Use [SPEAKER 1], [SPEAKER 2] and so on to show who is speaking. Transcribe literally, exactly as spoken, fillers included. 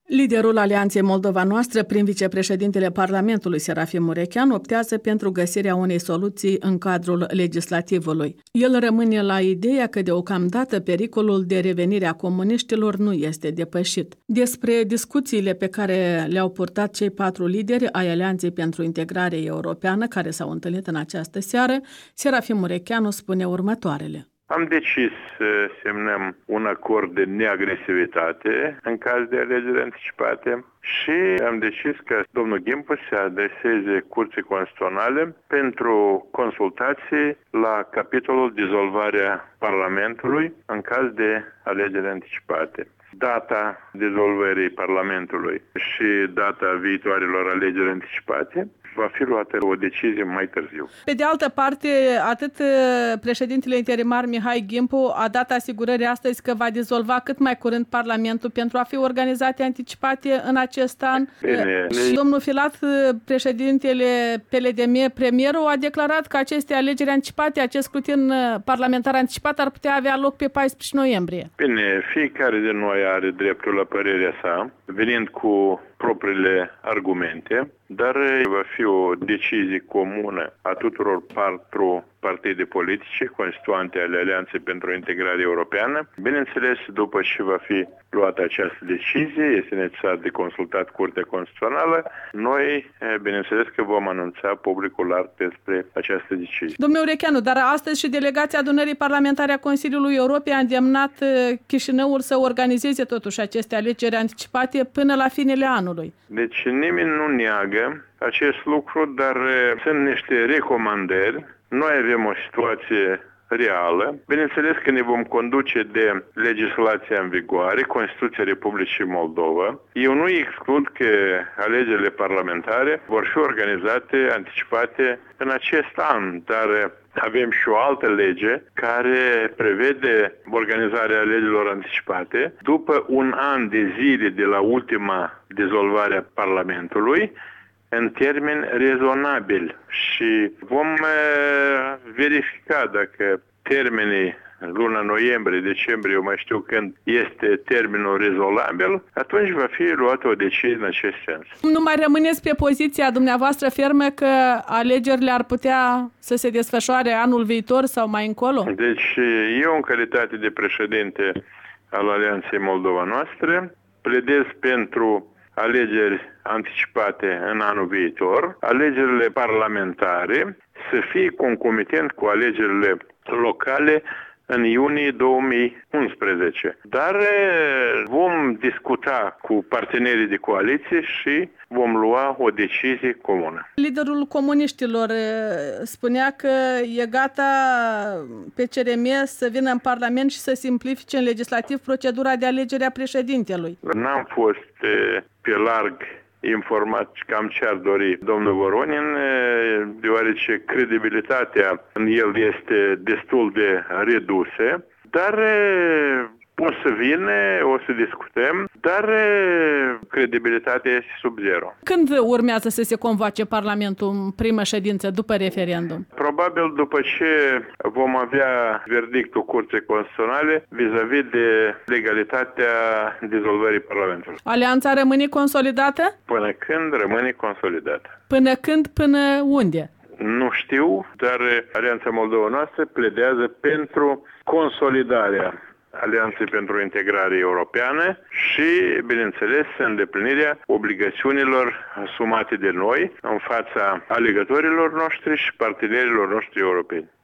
[SPEAKER 1] Liderul Alianței Moldova Noastră, prin vicepreședintele Parlamentului Serafim Murecheanu, optează pentru găsirea unei soluții în cadrul legislativului. El rămâne la ideea că deocamdată pericolul de revenire a comuniștilor nu este depășit. Despre discuțiile pe care le-au purtat cei patru lideri ai Alianței pentru Integrare Europeană, care s-au întâlnit în această seară, Serafim Murecheanu spune următoarele.
[SPEAKER 2] Am decis să semnăm un acord de neagresivitate în caz de alegeri anticipate și am decis ca domnul Ghimpu să adreseze Curții Constituționale pentru consultații la capitolul dizolvarea Parlamentului în caz de alegeri anticipate. Data dizolvării Parlamentului și data viitoarelor alegeri anticipate va fi luată o decizie mai târziu.
[SPEAKER 1] Pe de altă parte, atât președintele interimar Mihai Ghimpu a dat asigurări astăzi că va dizolva cât mai curând Parlamentul pentru a fi organizate anticipate în acest an.
[SPEAKER 2] Bine.
[SPEAKER 1] Și domnul Filat, președintele P L D M, premierul, a declarat că aceste alegeri anticipate, acest scrutin parlamentar anticipat ar putea avea loc pe paisprezece noiembrie.
[SPEAKER 2] Bine, fiecare din noi are dreptul la părerea sa, venind cu propriile argumente, dar va fi o decizie comună a tuturor patru partide politice constituante ale Alianței pentru Integrare Europeană. Bineînțeles, după ce va fi luată această decizie, este necesar de consultat Curtea Constituțională. Noi, bineînțeles că vom anunța publicul larg despre această decizie.
[SPEAKER 1] Domnule Murecheanu, dar astăzi și delegația adunării parlamentare a Consiliului Europei a îndemnat Chișinăul să organizeze totuși aceste alegeri anticipate până la finele anului.
[SPEAKER 2] Deci nimeni nu neagă acest lucru, dar sunt niște recomandări. Noi avem o situație reală. Bineînțeles că ne vom conduce de legislația în vigoare, Constituția Republicii Moldova. Eu nu exclud că alegerile parlamentare vor fi organizate, anticipate în acest an, dar avem și o altă lege care prevede organizarea alegerilor anticipate după un an de zile de la ultima dizolvare a Parlamentului, în termeni rezonabil, și vom verifica dacă termenii luna noiembrie, decembrie, eu mai știu când este termenul rezonabil, atunci va fi luată o decizie în acest sens.
[SPEAKER 1] Nu mai rămâneți pe poziția dumneavoastră fermă că alegerile ar putea să se desfășoare anul viitor sau mai încolo?
[SPEAKER 2] Deci eu, în calitate de președinte al Alianței Moldova Noastră, pledez pentru alegeri anticipate în anul viitor, alegerile parlamentare să fie concomitent cu alegerile locale în iunie două mii unsprezece. Dar vom discuta cu partenerii de coaliție și vom lua o decizie comună.
[SPEAKER 1] Liderul comuniștilor spunea că e gata pe C R M să vină în Parlament și să simplifice în legislativ procedura de alegere a președintelui.
[SPEAKER 2] N-am fost pe larg informat cam ce ar dori domnul Voronin, deoarece credibilitatea în el este destul de redusă, dar o să vină, o să discutăm, dar credibilitatea este sub zero.
[SPEAKER 1] Când urmează să se convoace Parlamentul în primă ședință după referendum?
[SPEAKER 2] Probabil după ce vom avea verdictul Curții Constituționale vis-a-vis de legalitatea dizolvării Parlamentului.
[SPEAKER 1] Alianța rămâne consolidată?
[SPEAKER 2] Până când rămâne consolidată.
[SPEAKER 1] Până când, până unde?
[SPEAKER 2] Nu știu, dar Alianța Moldova Noastră pledează pentru consolidarea Alianței pentru Integrare Europeană și, bineînțeles, îndeplinirea obligațiunilor asumate de noi în fața alegătorilor noștri și partenerilor noștri europeni.